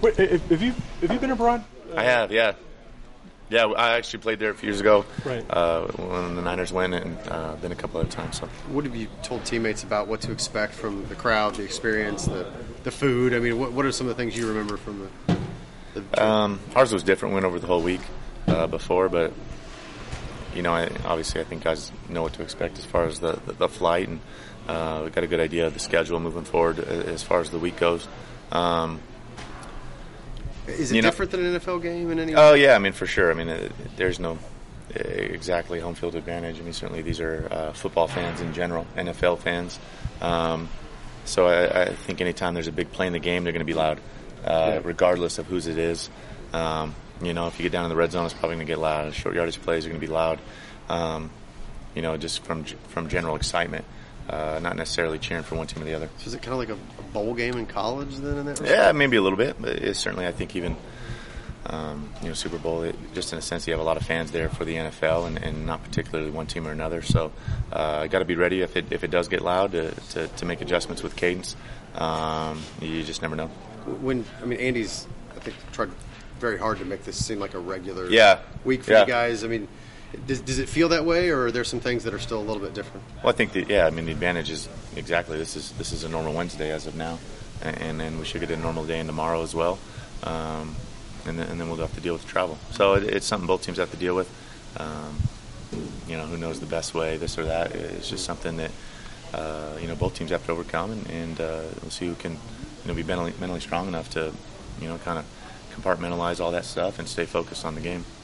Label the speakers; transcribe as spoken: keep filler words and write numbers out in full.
Speaker 1: Wait, have have you have you been abroad?
Speaker 2: I have, yeah. Yeah, I actually played there a few years ago.
Speaker 1: Right.
Speaker 2: Uh, when the Niners win, and uh, been a couple other times. So.
Speaker 3: What have you told teammates about what to expect from the crowd, the experience, the the food? I mean, what what are some of the things you remember from the? the
Speaker 2: um, ours was different. Went over the whole week uh, before, but you know, I, obviously, I think guys know what to expect as far as the the, the flight, and uh, we got a good idea of the schedule moving forward as far as the week goes. Um,
Speaker 3: Is it
Speaker 2: you know,
Speaker 3: different than an N F L game in any way?
Speaker 2: Oh, yeah, I mean, for sure. I mean, uh, there's no uh, exactly home field advantage. I mean, certainly these are uh, football fans in general, N F L fans. Um, so I, I think anytime there's a big play in the game, they're going to be loud, uh,
Speaker 3: yeah.
Speaker 2: regardless of whose it is. Um, you know, if you get down in the red zone, it's probably going to get loud. Short yardage plays are going to be loud, um, you know, just from from general excitement. Uh, not necessarily cheering for one team or the other.
Speaker 3: So is it kind of like a, a bowl game in college then? In that respect?
Speaker 2: Yeah, maybe a little bit, but it's certainly, I think, even um, you know, Super Bowl. It, just in a sense, you have a lot of fans there for the N F L, and, and not particularly one team or another. So, uh, got to be ready if it if it does get loud to to, to make adjustments with cadence. Um, you just never know.
Speaker 3: When I mean, Andy's, I think, tried very hard to make this seem like a regular
Speaker 2: yeah.
Speaker 3: week for
Speaker 2: yeah.
Speaker 3: you guys. I mean. Does, does it feel that way, or are there some things that are still a little bit different?
Speaker 2: Well, I think that, yeah, I mean, the advantage is exactly this is this is a normal Wednesday as of now, and then we should get a normal day in tomorrow as well, um, and, then, and then we'll have to deal with the travel. So it, it's something both teams have to deal with. Um, you know, who knows the best way, this or that. It's just something that uh, you know both teams have to overcome, and, and uh, we'll see who can you know be mentally mentally strong enough to you know kind of compartmentalize all that stuff and stay focused on the game.